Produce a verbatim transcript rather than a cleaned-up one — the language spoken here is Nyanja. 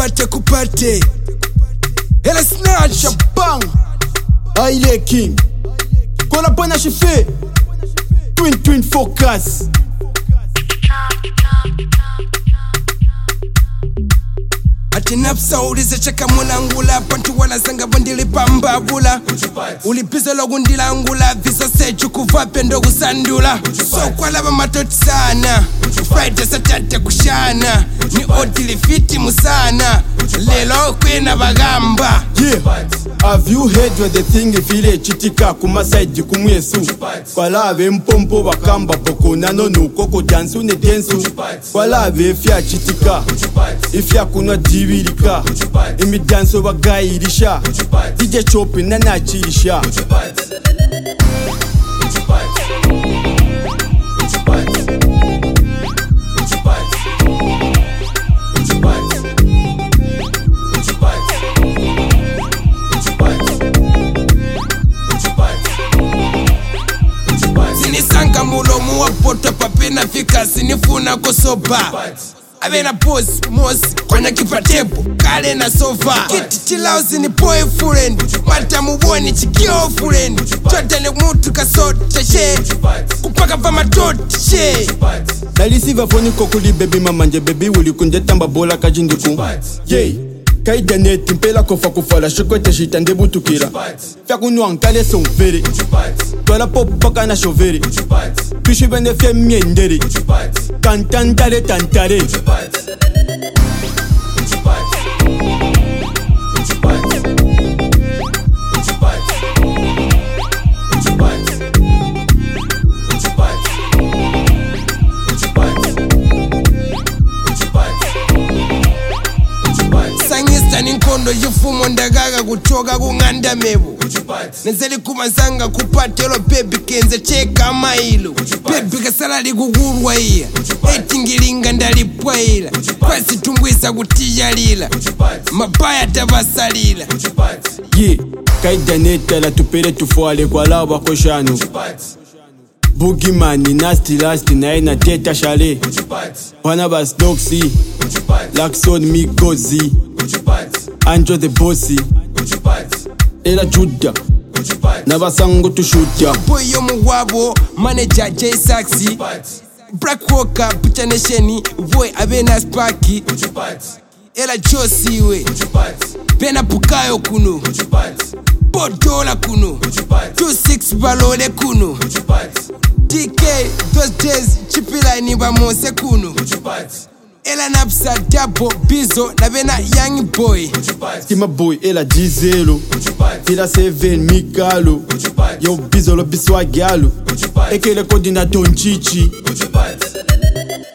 kupate kupate Ela snatch bang Aile King Kola bana chife Twin twin focus Ati napsa ulize chaka mulangula Pantu wala zanga bandili pambabula Ulipize logu ndilangula Visa sechu kuvape ndogu sandula So kwa laba matoti sana Friday satate kushana Ni otili fiti musana Lelo kwena bagamba Yeah, have you heard what the thing ifile chitika kuma side kumwesu Kwa lave mpompo wakamba poko nano nukoko dansu ne densu Kwa lave fia chitika Ifya kunwa divirika Imi danso wagairisha D J Chopi na nachirisha Sinisanga mulomu wa poto papena fika sinifuna kusoba Avena boss, mosi, kwenye kipatepo, kale na sofa Kiti chilao zini boyfriend, mata muwoni chikio friend Chote ni mutu kasote she, kupaka pa matote she Dalisi vafoni kokuli baby mamanje baby wuli kunje tamba bola kajinduku Yey, kaida neti mpela kofa kufala shokote shita ndebu tukira Fya kunuang kale son fere, tola popaka na shovere Pishi vende fye miendere, kantantare tantare Sangista ninkondo yufumo ndagaga kuchoka kunganda mebu Nezeli kumazanga kupatelo baby kenze cheka mailo Baby kasalali kugurwa iya Etingilinga ndalipwa ila Kwasi tumbwisa kutija lila Mabaya tavasalila Yeah, kaida neta la tupere tufuale kwa lawa koshano Boogeyman, nasty last na ina teta shale Barnabas Doxy Laxon Mikozi Andrew the Bossy Ela Juda Nabasango tushuta Boy yo muwabo Manager J Saxy Black Walker Pucha Nesheni Boy Abena Sparky Ela Josie we Pena Pukayo kuno Bodola kuno two six balole kuno D K those days Chipila niba mose kuno Ela napsa double bizo na bena young boy Stima boy ela dizelo Tira seven mikalo Yo bizolo biswa gyalo Ekele kodi na tonchichi